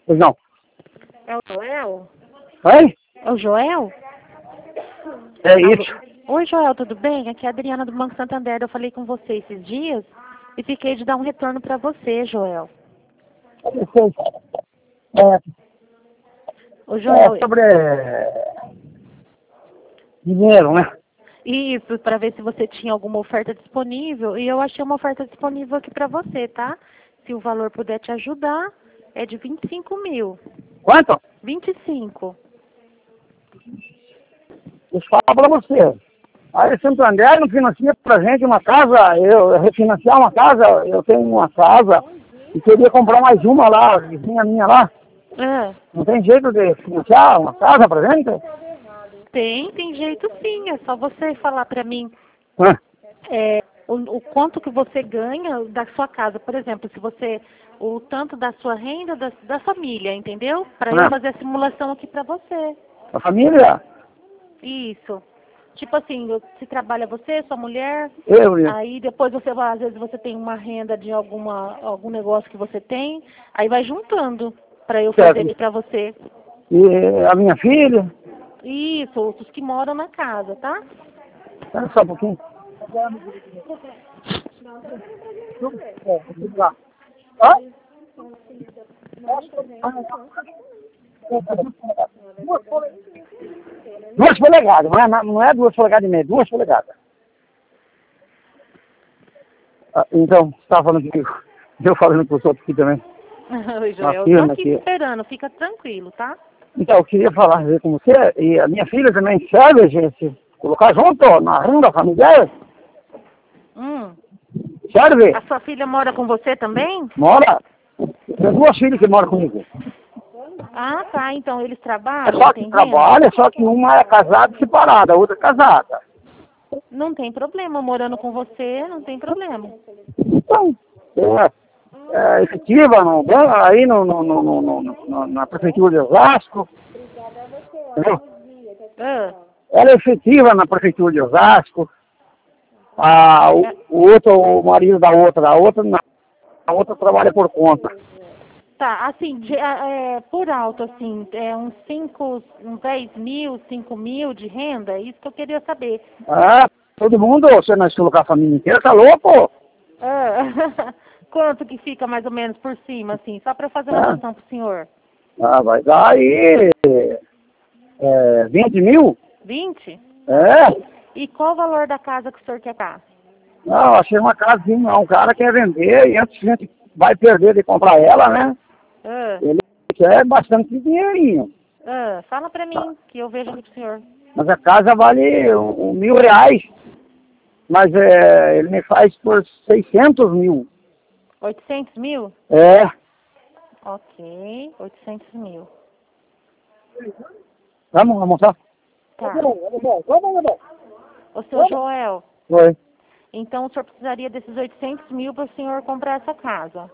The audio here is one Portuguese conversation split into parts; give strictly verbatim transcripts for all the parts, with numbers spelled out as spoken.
Pois não. É o Joel? Oi? É o Joel? É isso. Oi, Joel, tudo bem? Aqui é a Adriana do Banco Santander. Eu falei com você esses dias e fiquei de dar um retorno para você, Joel. É, Ô, Joel, é sobre é, dinheiro, né? isso, para ver se você tinha alguma oferta disponível. E eu achei uma oferta disponível aqui para você, tá? Se o valor puder te ajudar, é de vinte e cinco mil. Quanto? vinte e cinco. Deixa eu falar pra você. Aí Santander não financia pra gente uma casa, eu refinanciar uma casa, eu tenho uma casa e queria comprar mais uma lá, vizinha minha lá. Ah, Não tem jeito de financiar uma casa pra gente? tem, tem jeito sim. É só você falar para mim Hã? é, o, o quanto que você ganha da sua casa. Por exemplo, se você, o tanto da sua renda, da, da família, entendeu? Para eu Hã? fazer a simulação aqui para você. A família? Isso. Tipo assim, se trabalha você, sua mulher, Eu, né? aí depois você vai, às vezes você tem uma renda de alguma, algum negócio que você tem, aí vai juntando para eu fazer Certo. aqui para você. E a minha filha? Isso, outros que moram na casa, tá? Espera só um pouquinho. Hã? Duas polegadas, não é, não é duas polegadas e meia, duas polegadas. Ah, então, você estava falando que eu falando com os outros aqui também. Oi, Uma Joel, eu tô firma aqui aqui. esperando, fica tranquilo, tá? Então, eu queria falar com você, e a minha filha também serve, gente, colocar junto ó, na renda familiar, Hum. serve? A sua filha mora com você também? Mora, tem duas filhas que moram comigo. Ah, tá, então eles É trabalham, só que tem renda? trabalha, só que uma é casada e separada, a outra é casada. Não tem problema, morando com você, não tem problema. Então, é, é efetiva no, aí no, no, no, no, no, no- na prefeitura de Osasco, entendeu? Ah, Ela é efetiva na prefeitura de Osasco, a, o, o outro, o marido da outra, a outra não, a outra trabalha por conta. tá, assim, de- ah, é, por alto, assim, é uns cinco, uns dez mil, cinco mil de renda, é isso que eu queria saber. Ah, todo mundo, você não colocar a família inteira, tá louco? Ah, quanto que fica mais ou menos por cima, assim, só para fazer uma Ah, noção pro senhor? ah, vai dar aí é, vinte mil? vinte? Tá. É, E qual o valor da casa que o senhor quer cá? não, achei uma casinha, um cara quer vender e antes a gente vai perder de comprar ela, né? Ah, Ele quer bastante dinheirinho. ah, fala pra Tá. mim, que eu vejo aqui pro senhor. Mas a casa vale um, um mil reais, mas é, ele me faz por seiscentos mil. oitocentos mil? É, Ok, oitocentos mil. vamos almoçar? Tá. Ô, seu Joel, Foi. então o senhor precisaria desses oitocentos mil para o senhor comprar essa casa.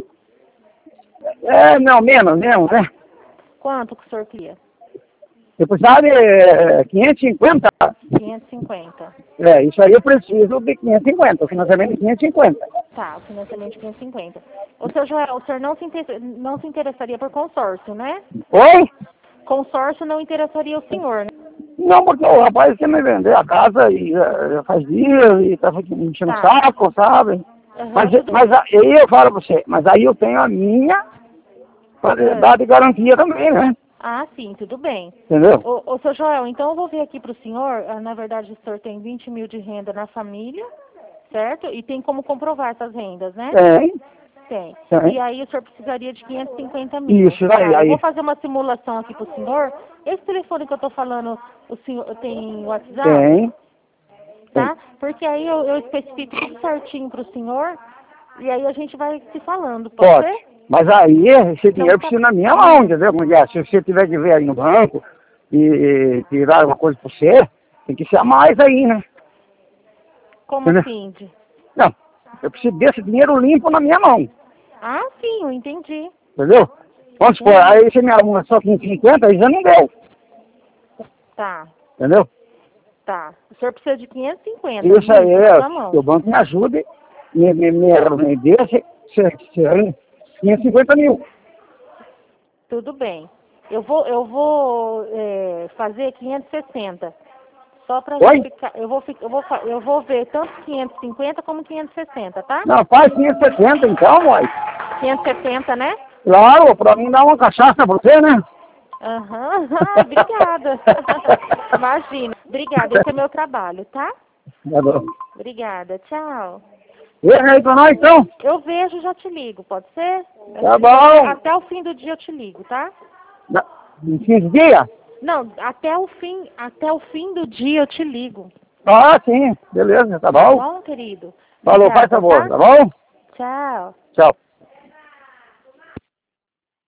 É, não, menos, menos, né? Quanto que o senhor queria? Eu precisava de é, quinhentos e cinquenta. quinhentos e cinquenta. É, isso aí eu preciso de quinhentos e cinquenta, o financiamento de quinhentos e cinquenta. Tá, o financiamento de quinhentos e cinquenta. Ô, seu Joel, o senhor não se, inter... não se interessaria por consórcio, né? Oi? Consórcio não interessaria o senhor, né? Não, porque o rapaz quer me vender a casa e é, já faz dias e tá me enchendo o Tá. saco, sabe? Aham, Mas, tudo mas bem. aí eu falo pra você, mas aí eu tenho a minha para Ah. dar de garantia também, né? Ah, sim, tudo bem. Entendeu? Ô, ô, seu Joel, então eu vou ver aqui para o senhor, ah, na verdade o senhor tem vinte mil de renda na família, certo? E tem como comprovar essas rendas, né? Tem, Tem. tem. E aí o senhor precisaria de quinhentos e cinquenta mil. Isso, Tá, aí, eu aí. vou fazer uma simulação aqui pro senhor. Esse telefone que eu tô falando, o senhor tem WhatsApp? Tem. Tá? Porque aí eu, eu especifico tudo certinho pro senhor e aí a gente vai se falando, pode, Pode. ser? Mas aí esse dinheiro Então tá. precisa na minha mão, entendeu? Como é? Se você tiver que ver aí no banco e, e tirar alguma coisa pra você, tem que ser a mais aí, né? Como Entendeu? assim? de- Não, eu preciso desse dinheiro limpo na minha mão, Ah, sim, eu entendi. entendeu? Vamos supor, Entendi. aí você me arruma só quinhentos e cinquenta, aí já não deu, Tá, entendeu? tá. O senhor precisa de quinhentos e cinquenta Isso aí limpo, é, na mão. que o banco me ajude, me, me, me, me dê esse, esse, esse, quinhentos e cinquenta mil. Tudo bem. Eu vou, eu vou é, fazer quinhentos e sessenta. Só pra Oi? gente ficar. Eu vou, fi- eu, vou, fa- eu vou ver tanto quinhentos e cinquenta como quinhentos e sessenta, tá? Não, faz quinhentos e sessenta então, mãe. quinhentos e sessenta, né? Claro, pra mim dar uma cachaça pra você, né? Aham. Ah, obrigada. Imagina. Obrigada. Esse é meu trabalho, tá? Tá bom. Obrigada. Tchau. Veja aí pra nós então. Eu vejo e já te ligo, pode ser? Tá bom. Até o fim do dia eu te ligo, tá? Na- Em quinze dias? Não, até o fim, até o fim do dia eu te ligo. Ah, sim. Beleza, tá Tá bom. bom, querido? Falou, faz Obrigada, favor, tá? tá bom? Tchau. Tchau.